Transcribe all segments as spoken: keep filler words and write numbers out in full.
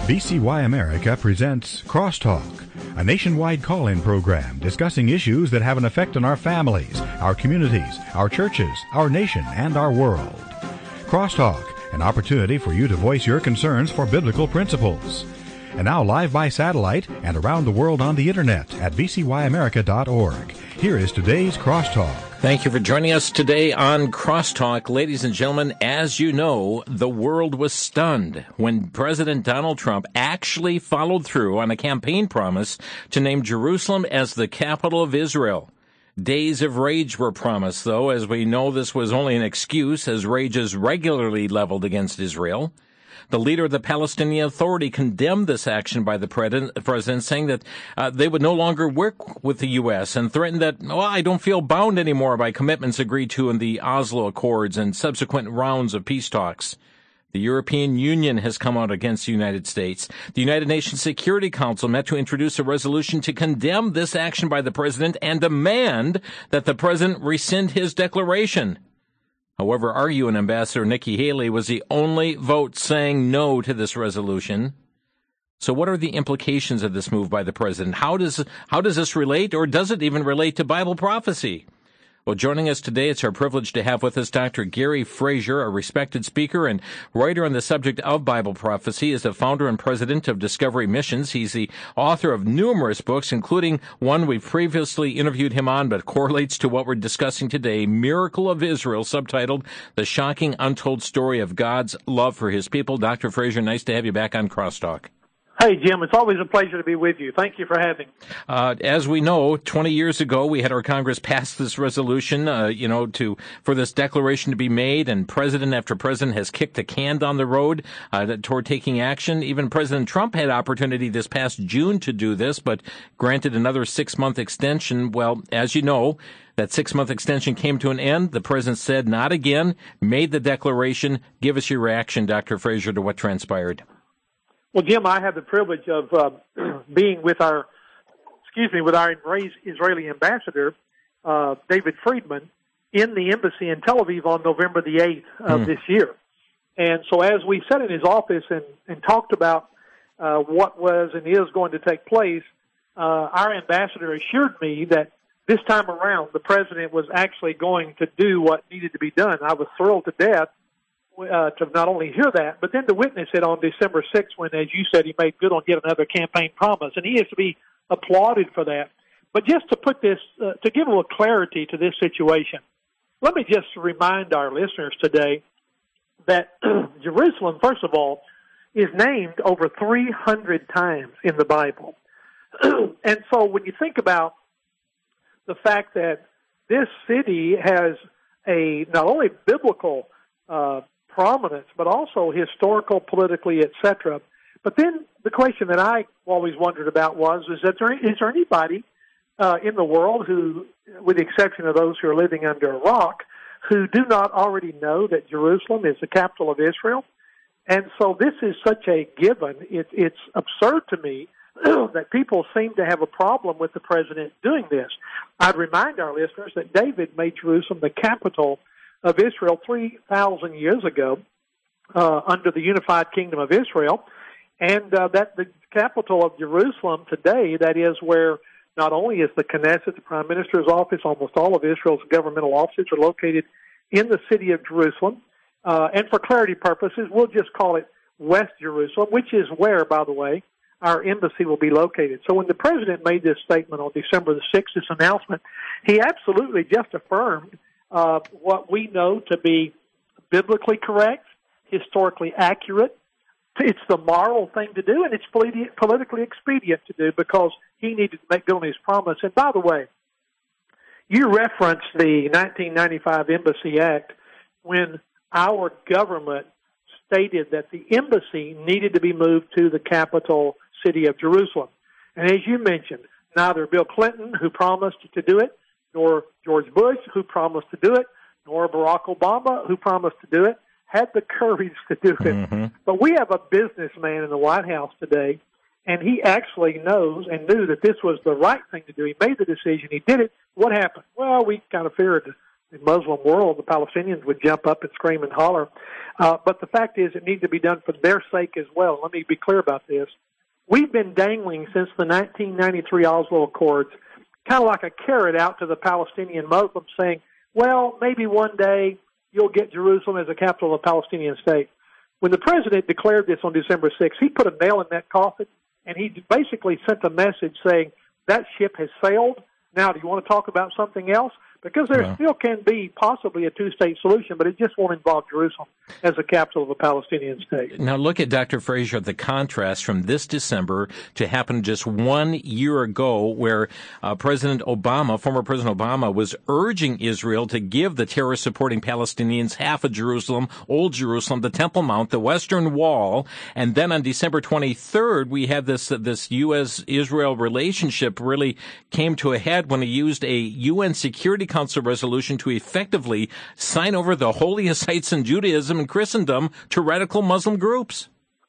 V C Y America presents Crosstalk, a nationwide call-in program discussing issues that have an effect on our families, our communities, our churches, our nation, and our world. Crosstalk, an opportunity for you to voice your concerns for biblical principles. And now live by satellite and around the world on the internet at v c y america dot org. Here is today's Crosstalk. Thank you for joining us today on Crosstalk. Ladies and gentlemen, as you know, the world was stunned when President Donald Trump actually followed through on a campaign promise to name Jerusalem as the capital of Israel. Days of rage were promised, though, as we know this was only an excuse, as rage is regularly leveled against Israel. The leader of the Palestinian Authority condemned this action by the president, saying that uh, they would no longer work with the U S and threatened that, oh, I don't feel bound anymore by commitments agreed to in the Oslo Accords and subsequent rounds of peace talks. The European Union has come out against the United States. The United Nations Security Council met to introduce a resolution to condemn this action by the president and demand that the president rescind his declaration. However, our U N Ambassador Nikki Haley was the only vote saying no to this resolution. So what are the implications of this move by the president? How does how does this relate, or does it even relate to Bible prophecy? Well, joining us today, it's our privilege to have with us Doctor Gary Frazier, a respected speaker and writer on the subject of Bible prophecy. He is the founder and president of Discovery Missions. He's the author of numerous books, including one we've previously interviewed him on, but correlates to what we're discussing today, Miracle of Israel, subtitled The Shocking Untold Story of God's Love for His People. Doctor Frazier, nice to have you back on Crosstalk. Hey, Jim, it's always a pleasure to be with you. Thank you for having me. Uh, as we know, twenty years ago, we had our Congress pass this resolution, uh, you know, to for this declaration to be made, and president after president has kicked the can down the road uh, toward taking action. Even President Trump had opportunity this past June to do this, but granted another six-month extension. Well, as you know, that six-month extension came to an end. The president said, not again, made the declaration. Give us your reaction, Doctor Frazier, to what transpired. Well, Jim, I have the privilege of uh, being with our, excuse me, with our Israeli ambassador, uh, David Friedman, in the embassy in Tel Aviv on November the eighth of mm. this year. And so as we sat in his office and, and talked about uh, what was and is going to take place, uh, our ambassador assured me that this time around the president was actually going to do what needed to be done. I was thrilled to death Uh, to not only hear that, but then to witness it on December sixth when, as you said, he made good on yet another campaign promise. And he is to be applauded for that. But just to put this, uh, to give a little clarity to this situation, let me just remind our listeners today that Jerusalem, first of all, is named over three hundred times in the Bible. And so when you think about the fact that this city has a not only biblical uh prominence, but also historical, politically, et cetera. But then the question that I always wondered about was, is that there, is there anybody uh, in the world who, with the exception of those who are living under a rock, who do not already know that Jerusalem is the capital of Israel? And so this is such a given. It, it's absurd to me that people seem to have a problem with the president doing this. I'd remind our listeners that David made Jerusalem the capital of Israel three thousand years ago uh, under the unified kingdom of Israel, and uh, that the capital of Jerusalem today, that is where not only is the Knesset, the Prime Minister's office, almost all of Israel's governmental offices are located in the city of Jerusalem, uh, and for clarity purposes, we'll just call it West Jerusalem, which is where, by the way, our embassy will be located. So when the president made this statement on December the sixth, this announcement, he absolutely just affirmed Uh, what we know to be biblically correct, historically accurate. It's the moral thing to do, and it's politi- politically expedient to do because he needed to make good on his promise. And by the way, you referenced the nineteen ninety-five Embassy Act when our government stated that the embassy needed to be moved to the capital city of Jerusalem. And as you mentioned, neither Bill Clinton, who promised to do it, nor George Bush, who promised to do it, nor Barack Obama, who promised to do it, had the courage to do it. Mm-hmm. But we have a businessman in the White House today, and he actually knows and knew that this was the right thing to do. He made the decision. He did it. What happened? Well, we kind of feared the Muslim world, the Palestinians would jump up and scream and holler. Uh, but the fact is, it needs to be done for their sake as well. Let me be clear about this. We've been dangling since the nineteen ninety-three Oslo Accords, kind of like a carrot out to the Palestinian Muslims, saying, well, maybe one day you'll get Jerusalem as the capital of the Palestinian state. When the president declared this on December sixth, he put a nail in that coffin, and he basically sent a message saying, that ship has sailed. Now, do you want to talk about something else? Because there Well, still can be possibly a two-state solution, but it just won't involve Jerusalem as the capital of a Palestinian state. Now look at Doctor Fraser, the contrast from this December to happen just one year ago, where uh, President Obama, former President Obama, was urging Israel to give the terror-supporting Palestinians half of Jerusalem, Old Jerusalem, the Temple Mount, the Western Wall, and then on December twenty-third, we had this uh, this U S Israel relationship really came to a head when he used a U N Security Council resolution to effectively sign over the holiest sites in Judaism and Christendom to radical Muslim groups.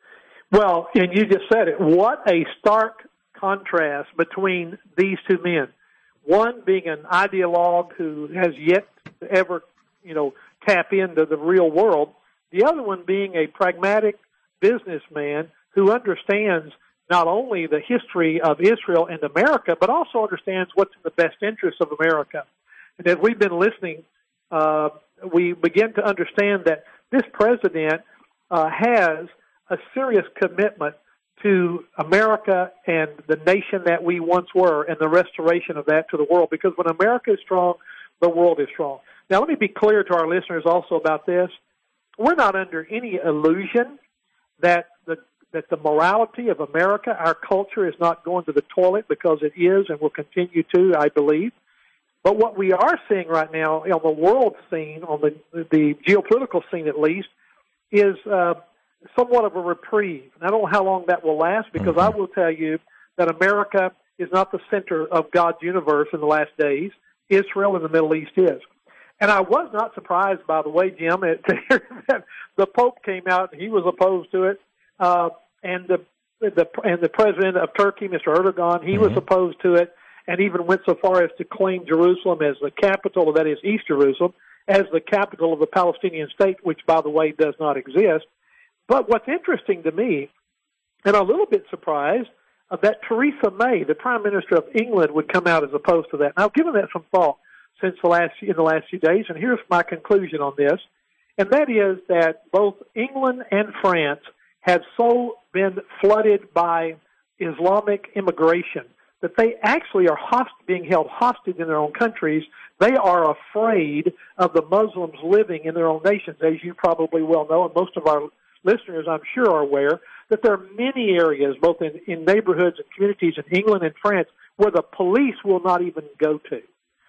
Well, and you just said it. What a stark contrast between these two men. One being an ideologue who has yet to ever, you know, tap into the real world. The other one being a pragmatic businessman who understands not only the history of Israel and America, but also understands what's in the best interest of America. And as we've been listening, uh, we begin to understand that this president uh, has a serious commitment to America and the nation that we once were and the restoration of that to the world. Because when America is strong, the world is strong. Now, let me be clear to our listeners also about this. We're not under any illusion that the that the morality of America, our culture, is not going to the toilet, because it is and will continue to, I believe. But what we are seeing right now on the world scene, on the the geopolitical scene at least, is uh, somewhat of a reprieve. And I don't know how long that will last, because mm-hmm. I will tell you that America is not the center of God's universe in the last days. Israel and the Middle East is. And I was not surprised, by the way, Jim, to hear that the Pope came out and he was opposed to it, uh, and the, the and the president of Turkey, Mister Erdogan, he mm-hmm. was opposed to it, and even went so far as to claim Jerusalem as the capital, that is East Jerusalem, as the capital of the Palestinian state, which, by the way, does not exist. But what's interesting to me, and a little bit surprised, uh, that Theresa May, the Prime Minister of England, would come out as opposed to that. And I've given that some thought since the last in the last few days, and here's my conclusion on this, and that is that both England and France have so been flooded by Islamic immigration that they actually are host- being held hostage in their own countries. They are afraid of the Muslims living in their own nations, as you probably well know, and most of our listeners, I'm sure, are aware, that there are many areas, both in, in neighborhoods and communities in England and France, where the police will not even go to.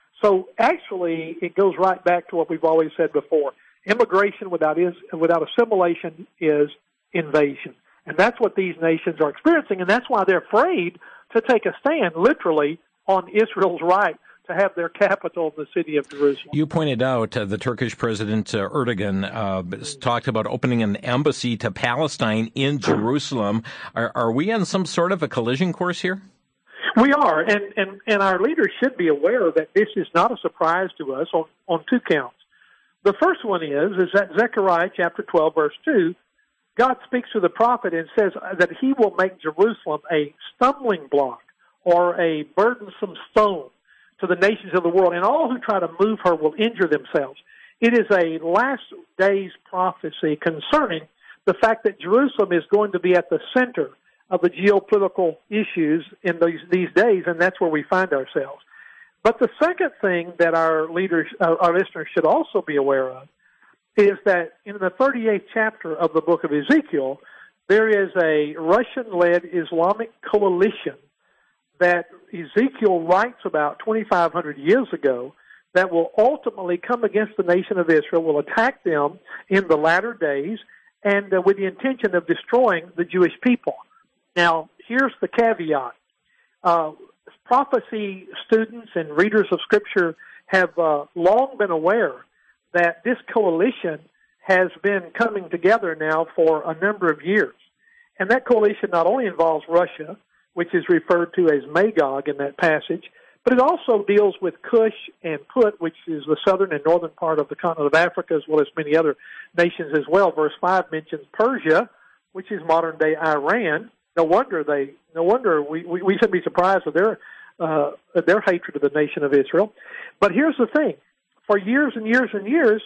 So actually, it goes right back to what we've always said before. Immigration without is, without assimilation is invasion. And that's what these nations are experiencing, and that's why they're afraid to take a stand, literally, on Israel's right to have their capital in the city of Jerusalem. You pointed out uh, the Turkish President uh, Erdogan uh, talked about opening an embassy to Palestine in Jerusalem. Are, are we on some sort of a collision course here? We are, and, and, and our leaders should be aware that this is not a surprise to us on, on two counts. The first one is, is that Zechariah chapter twelve, verse two, God speaks to the prophet and says that he will make Jerusalem a stumbling block or a burdensome stone to the nations of the world, and all who try to move her will injure themselves. It is a last days prophecy concerning the fact that Jerusalem is going to be at the center of the geopolitical issues in these, these days, and that's where we find ourselves. But the second thing that our leaders, uh, our listeners should also be aware of is that in the thirty-eighth chapter of the book of Ezekiel, there is a Russian-led Islamic coalition that Ezekiel writes about twenty-five hundred years ago that will ultimately come against the nation of Israel, will attack them in the latter days, and uh, with the intention of destroying the Jewish people. Now, here's the caveat. Uh, prophecy students and readers of Scripture have uh, long been aware that this coalition has been coming together now for a number of years. And that coalition not only involves Russia, which is referred to as Magog in that passage, But it also deals with Cush and Put, which is the southern and northern part of the continent of Africa, as well as many other nations as well. Verse five mentions Persia, which is modern-day Iran. No wonder they, no wonder we, we, we shouldn't be surprised with their, uh, their hatred of the nation of Israel. But here's the thing. For years and years and years,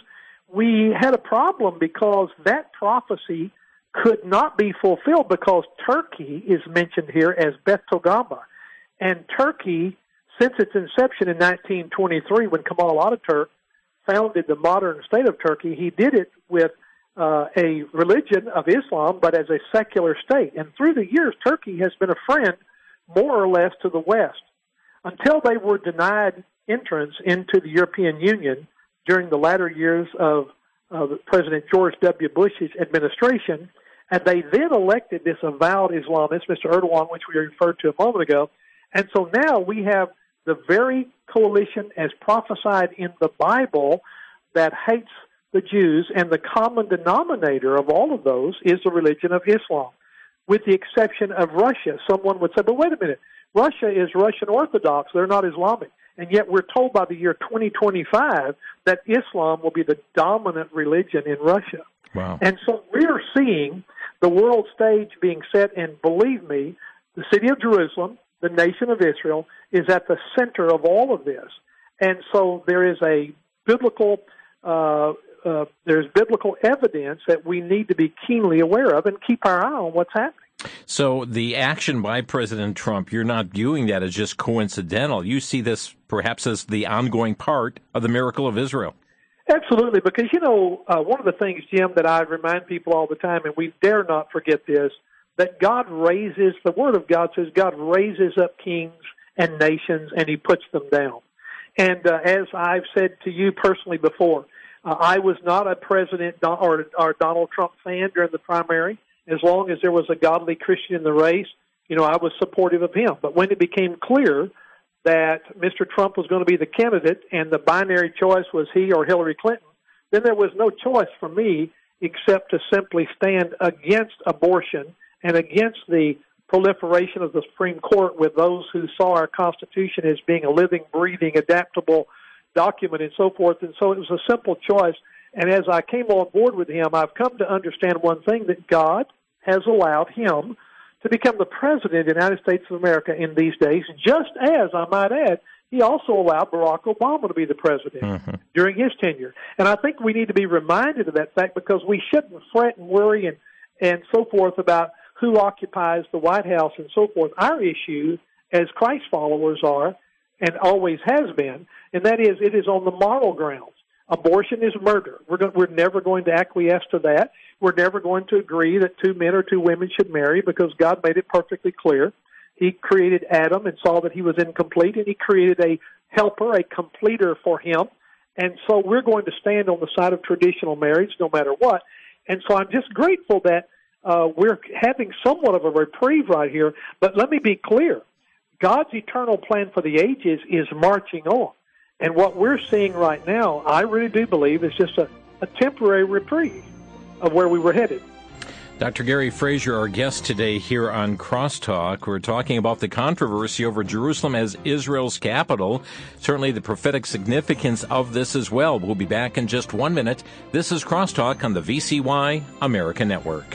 we had a problem because that prophecy could not be fulfilled because Turkey is mentioned here as Beth Togarmah. And Turkey, since its inception in nineteen twenty-three, when Kemal Ataturk founded the modern state of Turkey, he did it with uh, a religion of Islam, but as a secular state. And through the years, Turkey has been a friend, more or less, to the West. Until they were denied entrance into the European Union during the latter years of uh, President George W. Bush's administration, and they then elected this avowed Islamist, Mister Erdogan, which we referred to a moment ago. And so now we have the very coalition as prophesied in the Bible that hates the Jews, and the common denominator of all of those is the religion of Islam, with the exception of Russia. Someone would say, but wait a minute, Russia is Russian Orthodox, they're not Islamic. And yet we're told by the year twenty twenty-five that Islam will be the dominant religion in Russia. Wow. And so we're seeing the world stage being set, and believe me, the city of Jerusalem, the nation of Israel, is at the center of all of this. And so there is a biblical, uh, uh, there's biblical evidence that we need to be keenly aware of and keep our eye on what's happening. So the action by President Trump, you're not viewing that as just coincidental. You see this perhaps as the ongoing part of the miracle of Israel. Absolutely, because, you know, uh, one of the things, Jim, that I remind people all the time, and we dare not forget this, that God raises, the Word of God says God raises up kings and nations, and He puts them down. And uh, as I've said to you personally before, uh, I was not a President Don- or, or Donald Trump fan during the primary. As long as there was a godly Christian in the race, you know, I was supportive of him. But when it became clear that Mister Trump was going to be the candidate and the binary choice was he or Hillary Clinton, then there was no choice for me except to simply stand against abortion and against the proliferation of the Supreme Court with those who saw our Constitution as being a living, breathing, adaptable document and so forth. And so it was a simple choice. And as I came on board with him, I've come to understand one thing, that God has allowed him to become the president of the United States of America in these days, just as, I might add, he also allowed Barack Obama to be the president mm-hmm. during his tenure. And I think we need to be reminded of that fact, because we shouldn't fret and worry and, and so forth about who occupies the White House and so forth. Our issue as Christ followers are, and always has been, and that is it is on the moral grounds. Abortion is murder. We're, go- we're never going to acquiesce to that. We're never going to agree that two men or two women should marry, because God made it perfectly clear. He created Adam and saw that he was incomplete, and he created a helper, a completer for him. And so we're going to stand on the side of traditional marriage no matter what. And so I'm just grateful that uh, we're having somewhat of a reprieve right here. But let me be clear. God's eternal plan for the ages is marching on. And what we're seeing right now, I really do believe, is just a, a temporary reprieve of where we were headed. Doctor Gary Frazier, our guest today here on Crosstalk. We're talking about the controversy over Jerusalem as Israel's capital. Certainly the prophetic significance of this as well. We'll be back in just one minute. This is Crosstalk on the V C Y America Network.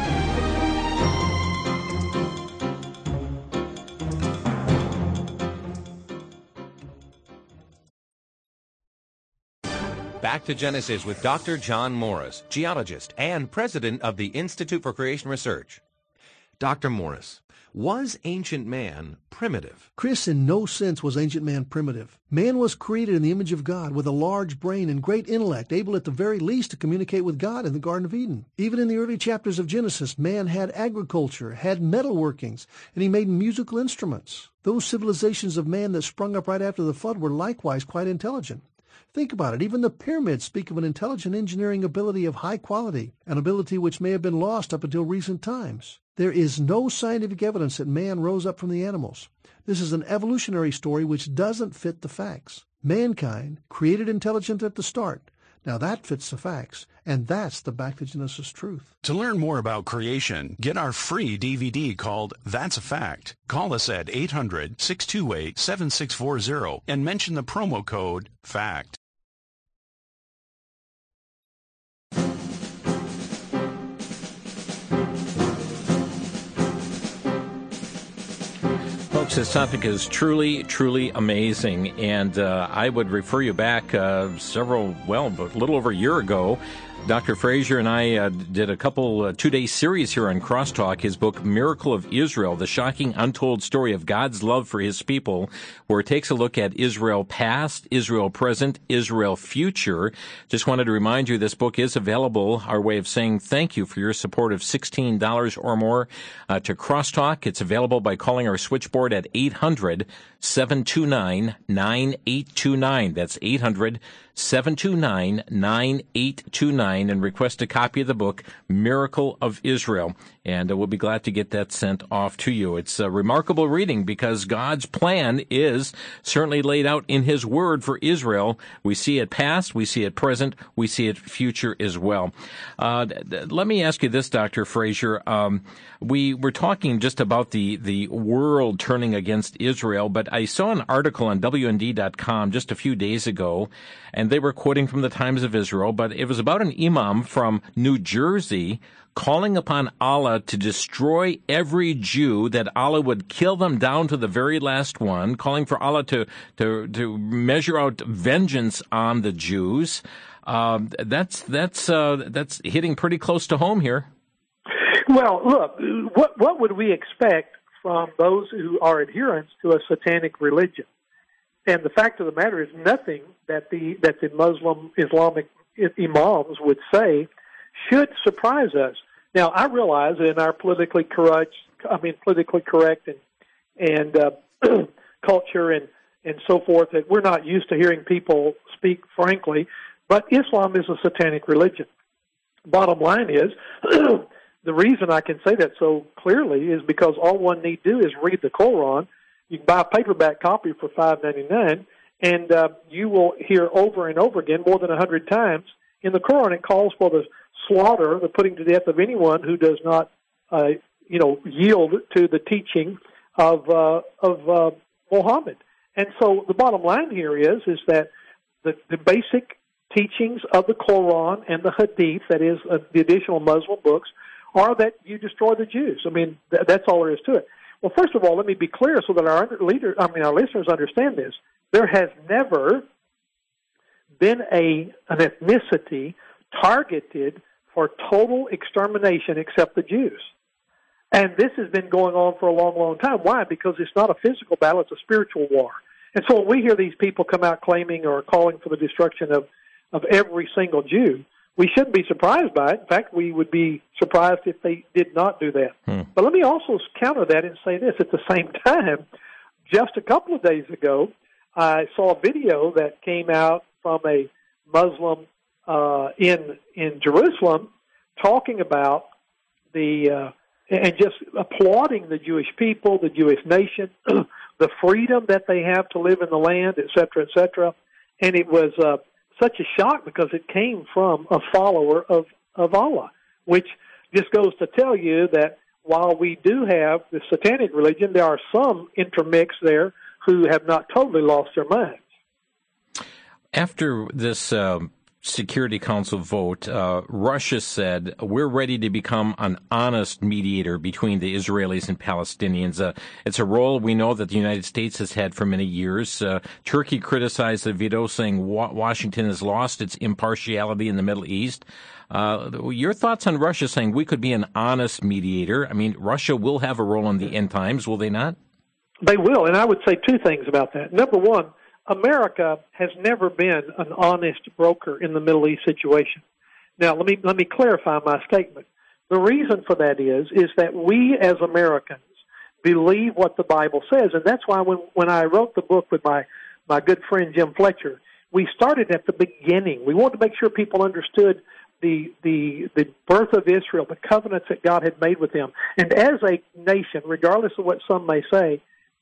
Back to Genesis with Doctor John Morris, geologist and president of the Institute for Creation Research. Doctor Morris, was ancient man primitive? Chris, in no sense was ancient man primitive. Man was created in the image of God with a large brain and great intellect, able at the very least to communicate with God in the Garden of Eden. Even in the early chapters of Genesis, man had agriculture, had metalworkings, and he made musical instruments. Those civilizations of man that sprung up right after the flood were likewise quite intelligent. Think about it. Even the pyramids speak of an intelligent engineering ability of high quality, an ability which may have been lost up until recent times. There is no scientific evidence that man rose up from the animals. This is an evolutionary story which doesn't fit the facts. Mankind, created intelligent at the start, Now that fits the facts, and that's the Back to Genesis truth. To learn more about creation, get our free D V D called That's a Fact. Call us at eight hundred, six two eight, seven six four zero and mention the promo code FACT. Folks, this topic is truly, truly amazing, and uh, I would refer you back uh, several, well, a little over a year ago. Doctor Frazier and I uh, did a couple uh, two-day series here on Crosstalk, his book, Miracle of Israel, the shocking untold story of God's love for his people, where it takes a look at Israel past, Israel present, Israel future. Just wanted to remind you this book is available, our way of saying thank you for your support of sixteen dollars or more uh, to Crosstalk. It's available by calling our switchboard at eight hundred, seven two nine, nine eight two nine. That's eight hundred, seven two nine, nine eight two nine and request a copy of the book, Miracle of Israel. And uh, we'll be glad to get that sent off to you. It's a remarkable reading because God's plan is certainly laid out in His Word for Israel. We see it past, we see it present, we see it future as well. Uh, let me ask you this, Doctor Frazier. Um, we were talking just about the, the world turning against Israel, but I saw an article on W N D dot com just a few days ago, and they were quoting from the Times of Israel, but it was about an imam from New Jersey calling upon Allah to destroy every Jew, that Allah would kill them down to the very last one, calling for Allah to to, to measure out vengeance on the Jews. Uh, that's that's uh, that's hitting pretty close to home here. Well, look, what what would we expect from those who are adherents to a satanic religion? And the fact of the matter is, nothing that the that the Muslim Islamic imams would say should surprise us. Now, I realize that in our politically correct, I mean politically correct and and uh, culture and and so forth, that we're not used to hearing people speak frankly. But Islam is a satanic religion. Bottom line is, the reason I can say that so clearly is because all one need do is read the Quran. You can buy a paperback copy for five ninety-nine, and uh, you will hear over and over again, more than a hundred times, in the Quran it calls for the slaughter, the putting to death of anyone who does not, uh, you know, yield to the teaching of uh, of uh, Muhammad. And so the bottom line here is is that the, the basic teachings of the Quran and the Hadith, that is, uh, the additional Muslim books, are that you destroy the Jews. I mean, th- that's all there is to it. Well, first of all, let me be clear so that our leader, I mean, our listeners understand this. There has never been a an ethnicity targeted for total extermination except the Jews. And this has been going on for a long, long time. Why? Because it's not a physical battle, it's a spiritual war. And so when we hear these people come out claiming or calling for the destruction of, of every single Jew, we shouldn't be surprised by it. In fact, we would be surprised if they did not do that. Hmm. But let me also counter that and say this. At the same time, just a couple of days ago, I saw a video that came out from a Muslim uh, in in Jerusalem talking about the uh, and just applauding the Jewish people, the Jewish nation, the freedom that they have to live in the land, et cetera, et cetera. And it was uh, such a shock because it came from a follower of, of Allah, which just goes to tell you that while we do have the satanic religion, there are some intermixed there who have not totally lost their minds. After this uh, Security Council vote, uh, Russia said, we're ready to become an honest mediator between the Israelis and Palestinians. Uh, it's a role we know that the United States has had for many years. Uh, Turkey criticized the veto, saying wa- Washington has lost its impartiality in the Middle East. Uh, your thoughts on Russia saying we could be an honest mediator? I mean, Russia will have a role in the end times, will they not? They will, and I would say two things about that. Number one, America has never been an honest broker in the Middle East situation. Now, let me let me clarify my statement. The reason for that is is that we as Americans believe what the Bible says, and that's why when, when I wrote the book with my, my good friend Jim Fletcher, we started at the beginning. We wanted to make sure people understood the the the birth of Israel, the covenants that God had made with them. And as a nation, regardless of what some may say,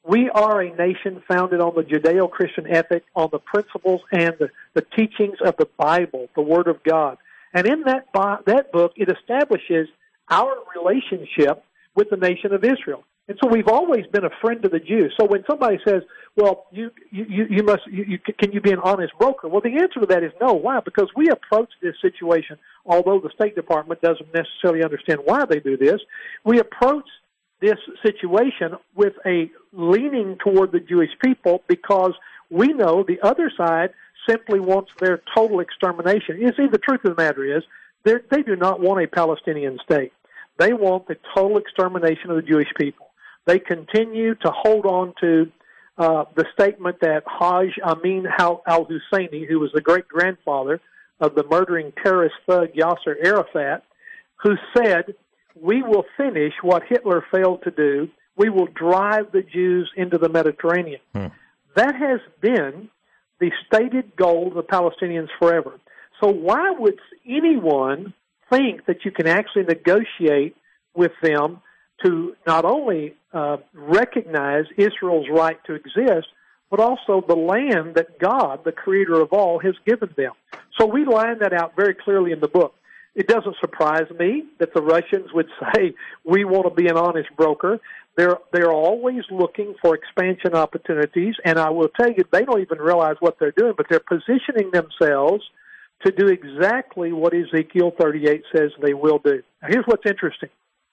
We are a nation founded on the Judeo-Christian ethic, on the principles and the, the teachings of the Bible, the Word of God. And in that that book, it establishes our relationship with the nation of Israel. And so we've always been a friend to the Jews. So when somebody says, well, you you, you must, you, you, can you be an honest broker? Well, the answer to that is no. Why? Because we approach this situation, although the State Department doesn't necessarily understand why they do this, we approach this situation with a leaning toward the Jewish people because we know the other side simply wants their total extermination. You see, the truth of the matter is they do not want a Palestinian state. They want the total extermination of the Jewish people. They continue to hold on to uh, the statement that Haj Amin al-Husseini, who was the great-grandfather of the murdering terrorist thug Yasser Arafat, who said, we will finish what Hitler failed to do. We will drive the Jews into the Mediterranean. Hmm. That has been the stated goal of the Palestinians forever. So why would anyone think that you can actually negotiate with them to not only uh, recognize Israel's right to exist, but also the land that God, the creator of all, has given them? So we line that out very clearly in the book. It doesn't surprise me that the Russians would say, we want to be an honest broker. They're, they're always looking for expansion opportunities, and I will tell you, they don't even realize what they're doing, but they're positioning themselves to do exactly what Ezekiel thirty-eight says they will do. Now, here's what's interesting.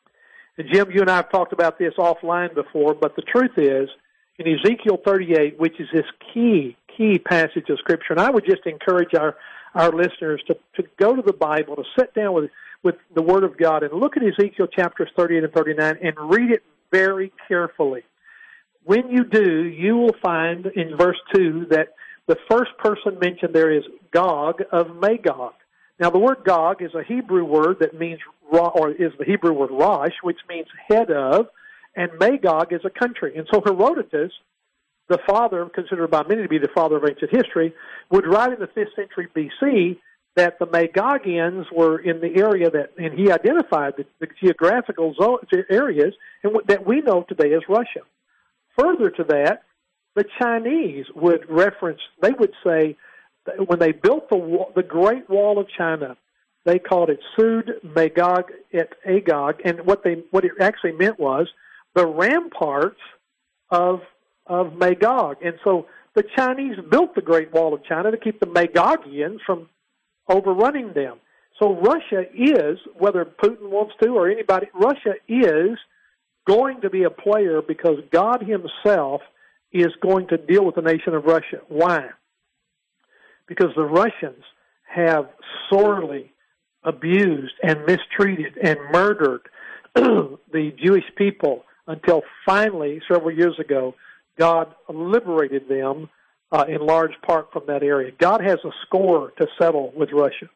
And Jim, you and I have talked about this offline before, but the truth is, in Ezekiel thirty-eight, which is this key, key passage of Scripture, and I would just encourage our our listeners to, to go to the Bible, to sit down with, with the Word of God and look at Ezekiel chapters thirty-eight and thirty-nine and read it very carefully. When you do, you will find in verse two that the first person mentioned there is Gog of Magog. Now, the word Gog is a Hebrew word that means, or is the Hebrew word Rosh, which means head of, and Magog is a country. And so Herodotus, the father, considered by many to be the father of ancient history, would write in the fifth century B C that the Magogians were in the area that, and he identified the, the geographical zone, areas and that we know today as Russia. Further to that, the Chinese would reference, they would say, that when they built the wall, the Great Wall of China, they called it Sud Magog et Agog, and what they what it actually meant was the ramparts of of Magog. And so the Chinese built the Great Wall of China to keep the Magogians from overrunning them. So Russia is, whether Putin wants to or anybody, Russia is going to be a player because God himself is going to deal with the nation of Russia. Why? Because the Russians have sorely abused and mistreated and murdered the Jewish people until finally, several years ago, God liberated them uh, in large part from that area. God has a score to settle with Russia.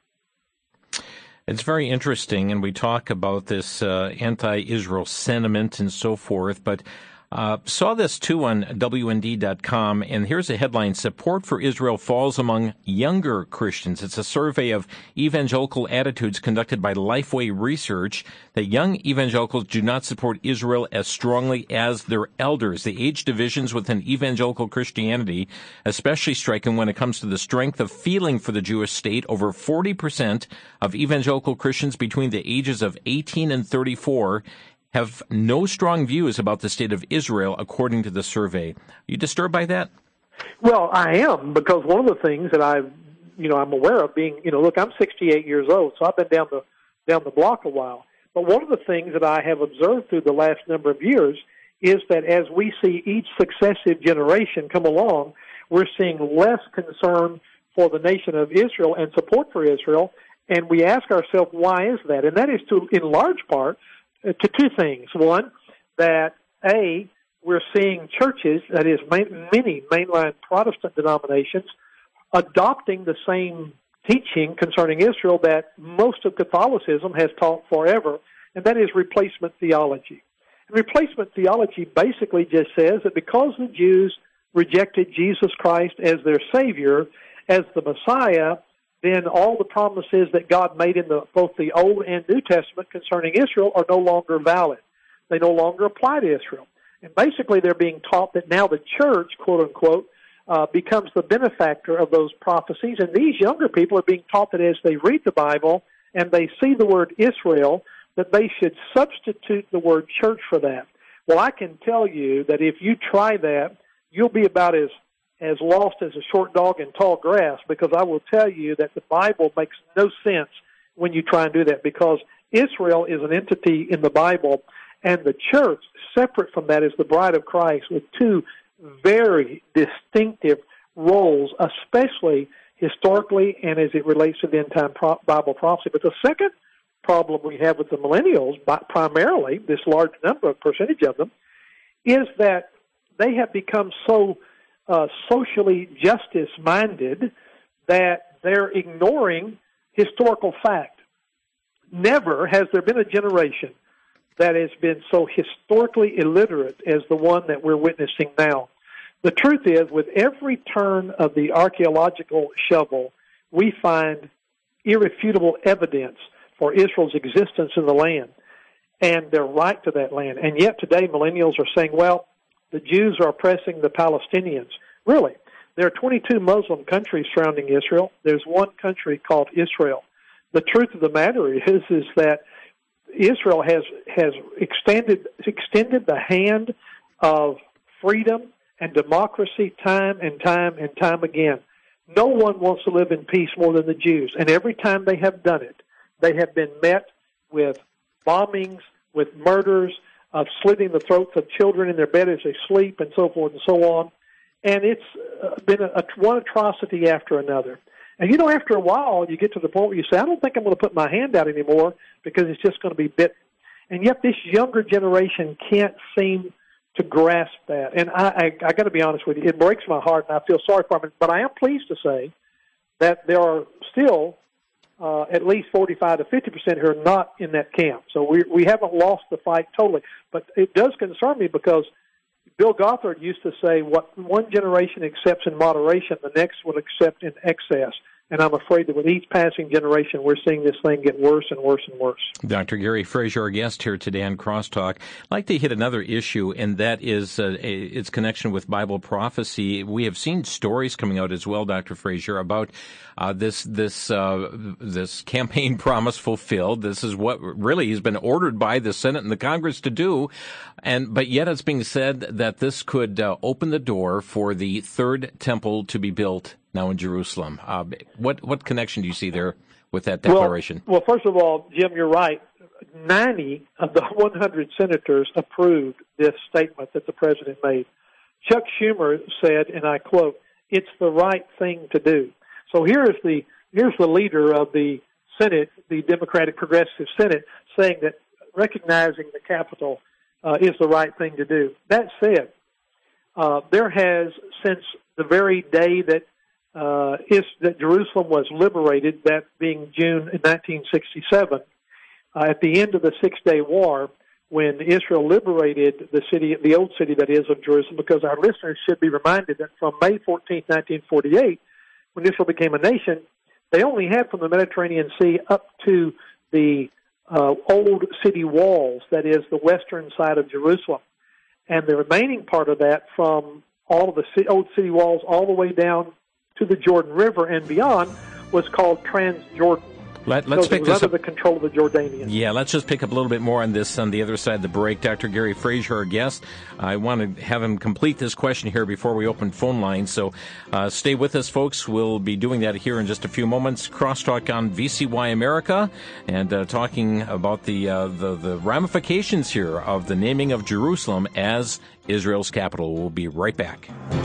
It's very interesting, and we talk about this uh, anti-Israel sentiment and so forth, but Uh, saw this, too, on W N D dot com, and here's a headline, Support for Israel Falls Among Younger Christians. It's a survey of evangelical attitudes conducted by Lifeway Research that young evangelicals do not support Israel as strongly as their elders. The age divisions within evangelical Christianity, especially striking when it comes to the strength of feeling for the Jewish state. Over forty percent of evangelical Christians between the ages of eighteen and thirty-four have no strong views about the state of Israel, according to the survey. Are you disturbed by that? Well, I am, because one of the things that I, you know, I'm aware of being, you know, look, I'm sixty-eight years old, so I've been down the down the block a while. But one of the things that I have observed through the last number of years is that as we see each successive generation come along, we're seeing less concern for the nation of Israel and support for Israel, and we ask ourselves, why is that? And that is to, in large part, to two things. One, that, A, we're seeing churches, that is, many mainline Protestant denominations, adopting the same teaching concerning Israel that most of Catholicism has taught forever, and that is replacement theology. And replacement theology basically just says that because the Jews rejected Jesus Christ as their Savior, as the Messiah, then all the promises that God made in the, both the Old and New Testament concerning Israel are no longer valid. They no longer apply to Israel. And basically they're being taught that now the church, quote unquote, uh, becomes the benefactor of those prophecies. And these younger people are being taught that as they read the Bible and they see the word Israel, that they should substitute the word church for that. Well, I can tell you that if you try that, you'll be about as, as lost as a short dog in tall grass, because I will tell you that the Bible makes no sense when you try and do that, because Israel is an entity in the Bible, and the church, separate from that, is the bride of Christ with two very distinctive roles, especially historically and as it relates to the end-time pro- Bible prophecy. But the second problem we have with the millennials, primarily, this large number, percentage of them, is that they have become so uh, socially justice-minded that they're ignoring historical fact. Never has there been a generation that has been so historically illiterate as the one that we're witnessing now. The truth is, with every turn of the archaeological shovel, we find irrefutable evidence for Israel's existence in the land and their right to that land. And yet today millennials are saying, well, the Jews are oppressing the Palestinians. Really, there are twenty-two Muslim countries surrounding Israel. There's one country called Israel. The truth of the matter is, is that Israel has has extended extended the hand of freedom and democracy time and time and time again. No one wants to live in peace more than the Jews, and every time they have done it, they have been met with bombings, with murders, of slitting the throats of children in their bed as they sleep, and so forth and so on. And it's been a, a, one atrocity after another. And, you know, after a while, you get to the point where you say, I don't think I'm going to put my hand out anymore because it's just going to be bitten. And yet this younger generation can't seem to grasp that. And I, I, I got to be honest with you, it breaks my heart, and I feel sorry for them. But I am pleased to say that there are still uh, at least forty-five to fifty percent who are not in that camp. So we, we haven't lost the fight totally. But it does concern me because Bill Gothard used to say, what one generation accepts in moderation, the next will accept in excess. And I'm afraid that with each passing generation, we're seeing this thing get worse and worse and worse. Doctor Gary Frazier, our guest here today on Crosstalk. I'd like to hit another issue, and that is uh, a, its connection with Bible prophecy. We have seen stories coming out as well, Doctor Frazier, about uh, this this uh, this campaign promise fulfilled. This is what really has been ordered by the Senate and the Congress to do, and but yet it's being said that this could uh, open the door for the third temple to be built now in Jerusalem. Uh, what what connection do you see there with that declaration? Well, well, first of all, Jim, you're right. ninety of the one hundred senators approved this statement that the president made. Chuck Schumer said, and I quote, "It's the right thing to do." So here is the here's the leader of the Senate, the Democratic Progressive Senate, saying that recognizing the Capitol uh, is the right thing to do. That said, uh, there has, since the very day that Uh, is that Jerusalem was liberated, that being June nineteen sixty-seven, uh, at the end of the Six-Day War, when Israel liberated the city, the old city that is of Jerusalem, because our listeners should be reminded that from May fourteenth, nineteen forty-eight, when Israel became a nation, they only had from the Mediterranean Sea up to the uh, old city walls, that is the western side of Jerusalem, and the remaining part of that from all of the old city walls all the way down to the Jordan River and beyond was called Transjordan. Let, let's so pick it was this under up. the control of the Jordanians. Yeah, let's just pick up a little bit more on this on the other side of the break. Doctor Gary Frazier, our guest. I want to have him complete this question here before we open phone lines. So uh, stay with us, folks. We'll be doing that here in just a few moments. Crosstalk on V C Y America, and uh, talking about the, uh, the the ramifications here of the naming of Jerusalem as Israel's capital. We'll be right back.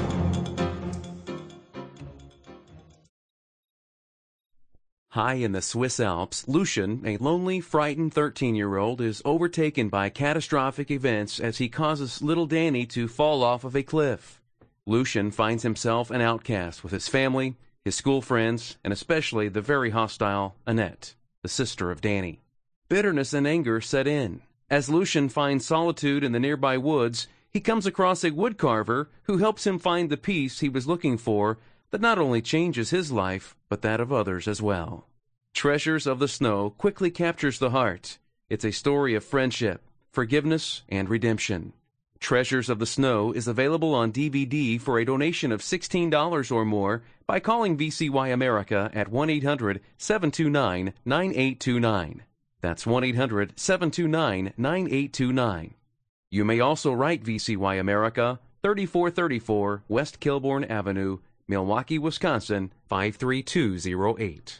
High in the Swiss Alps, Lucian, a lonely, frightened thirteen-year-old, is overtaken by catastrophic events as he causes little Danny to fall off of a cliff. Lucian finds himself an outcast with his family, his school friends, and especially the very hostile Annette, the sister of Danny. Bitterness and anger set in. As Lucian finds solitude in the nearby woods, he comes across a woodcarver who helps him find the peace he was looking for that not only changes his life, but that of others as well. Treasures of the Snow quickly captures the heart. It's a story of friendship, forgiveness, and redemption. Treasures of the Snow is available on D V D for a donation of sixteen dollars or more by calling V C Y America at one eight hundred seven two nine nine eight two nine. That's one eight hundred seven two nine nine eight two nine. You may also write V C Y America, thirty-four thirty-four West Kilbourne Avenue, Milwaukee, Wisconsin, five three two zero eight.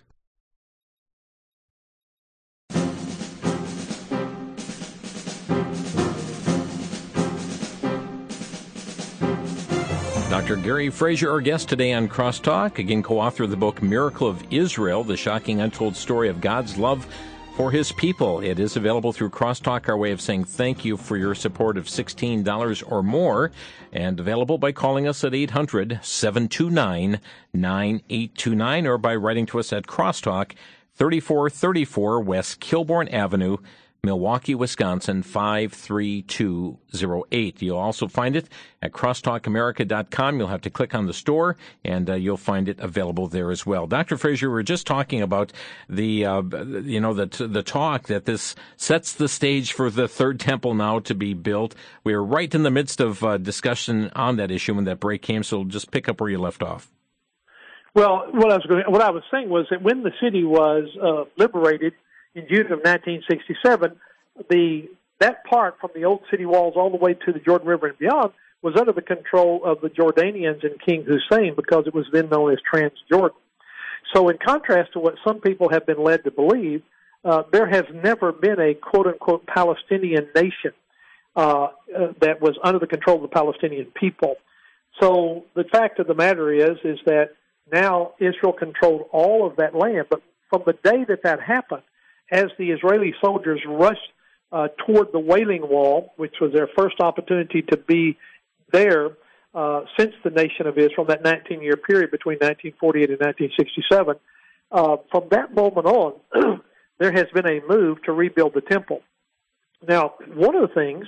Doctor Gary Frazier, our guest today on Crosstalk, again co-author of the book Miracle of Israel, the shocking untold story of God's love for his people. It is available through Crosstalk, our way of saying thank you for your support of sixteen dollars or more, and available by calling us at eight hundred seven two nine nine eight two nine or by writing to us at Crosstalk, thirty-four thirty-four West Kilbourne Avenue, Milwaukee, Wisconsin, five three two zero eight. You'll also find it at crosstalk america dot com. You'll have to click on the store, and uh, you'll find it available there as well. Doctor Frazier, we were just talking about the, uh, you know, the the talk that this sets the stage for the third temple now to be built. We were right in the midst of uh, discussion on that issue when that break came, so just pick up where you left off. Well, what I was going, what I was saying was that when the city was uh, liberated in June of nineteen sixty-seven, the that part from the old city walls all the way to the Jordan River and beyond was under the control of the Jordanians and King Hussein, because it was then known as Transjordan. So in contrast to what some people have been led to believe, uh, there has never been a quote-unquote Palestinian nation uh, uh, that was under the control of the Palestinian people. So the fact of the matter is, is that now Israel controlled all of that land. But from the day that that happened, as the Israeli soldiers rushed uh, toward the Wailing Wall, which was their first opportunity to be there uh, since the nation of Israel, that nineteen-year period between nineteen forty-eight and nineteen sixty-seven, uh, from that moment on, there has been a move to rebuild the temple. Now, one of the things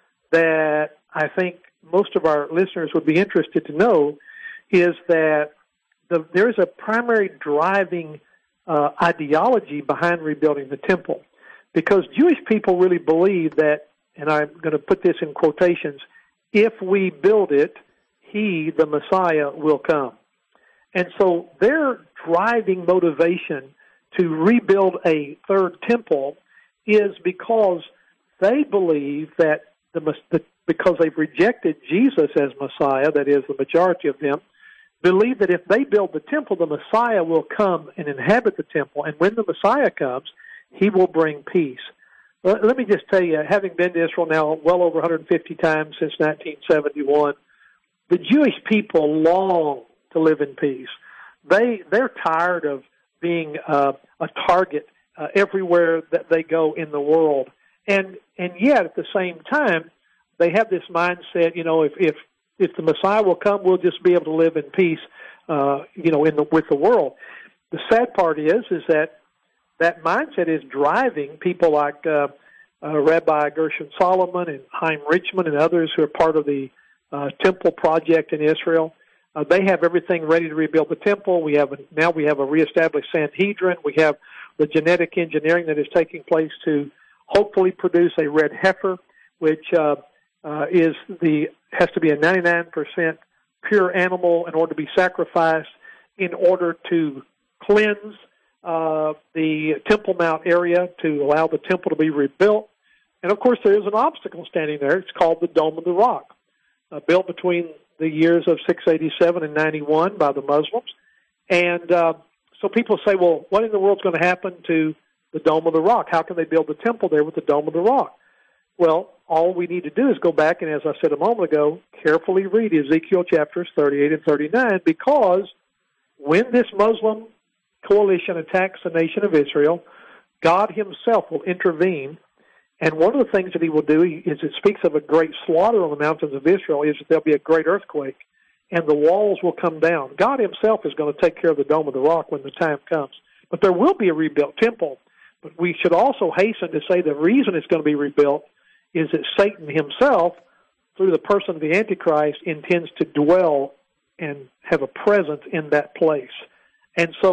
that I think most of our listeners would be interested to know is that the, there is a primary driving Uh, ideology behind rebuilding the temple, because Jewish people really believe that, and I'm going to put this in quotations, if we build it, he, the Messiah, will come. And so their driving motivation to rebuild a third temple is because they believe that the, the because they've rejected Jesus as Messiah, that is, the majority of them, believe that if they build the temple, the Messiah will come and inhabit the temple, and when the Messiah comes, he will bring peace. Let me just tell you, having been to Israel now well over one hundred fifty times since nineteen seventy-one, the Jewish people long to live in peace. They, they're tired of being uh, a target uh, everywhere that they go in the world. And, and yet, at the same time, they have this mindset, you know, if, if If the Messiah will come, we'll just be able to live in peace, uh, you know, in the, with the world. The sad part is, is that that mindset is driving people like uh, uh, Rabbi Gershon Solomon and Chaim Richman and others who are part of the uh, Temple Project in Israel. Uh, they have everything ready to rebuild the temple. We have a, now we have a reestablished Sanhedrin. We have the genetic engineering that is taking place to hopefully produce a red heifer, which uh, uh, is the has to be a ninety-nine percent pure animal in order to be sacrificed in order to cleanse uh, the Temple Mount area to allow the temple to be rebuilt. And, of course, there is an obstacle standing there. It's called the Dome of the Rock, uh, built between the years of six eighty-seven and ninety-one by the Muslims. And uh, so people say, well, what in the world is going to happen to the Dome of the Rock? How can they build the temple there with the Dome of the Rock? Well, all we need to do is go back and, as I said a moment ago, carefully read Ezekiel chapters thirty-eight and thirty-nine, because when this Muslim coalition attacks the nation of Israel, God himself will intervene. And one of the things that he will do is it speaks of a great slaughter on the mountains of Israel, is that there'll be a great earthquake, and the walls will come down. God himself is going to take care of the Dome of the Rock when the time comes. But there will be a rebuilt temple. But we should also hasten to say the reason it's going to be rebuilt is that Satan himself, through the person of the Antichrist, intends to dwell and have a presence in that place. And so